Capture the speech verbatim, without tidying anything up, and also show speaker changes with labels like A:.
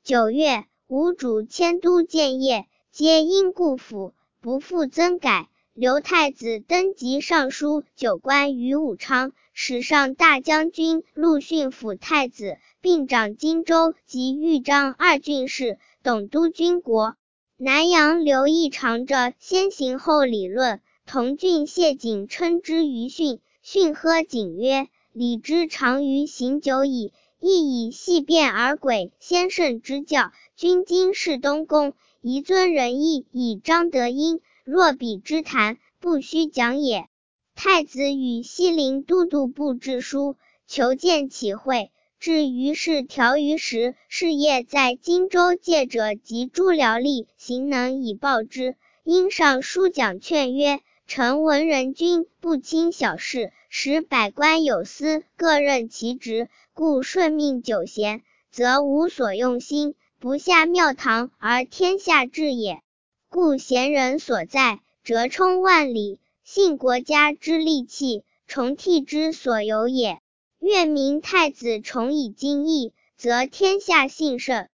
A: 九月，吴主迁都建业，皆因故府，不复增改。刘太子登基尚书九官于武昌，使上大将军、陆逊辅太子，并掌荆州及豫章二郡事，董督军国。南阳刘义长着先行后理论，同郡谢景称之于训，训呵景曰：礼之长于行久矣，亦以细辩而轨先圣之教。君今是东宫，宜尊仁义以彰德音，若彼之谈，不须讲也。太子与西陵都督部致书，求见启会。至于是条于时，事业在荆州借者及诸僚吏行能以报之。因上书讲劝曰：臣闻人君不轻小事，使百官有司各任其职，故顺命久闲，则无所用心，不下庙堂而天下治也。故贤人所在，折冲万里，信国家之利器，重替之所有也。愿明太子崇以经义，则天下幸甚。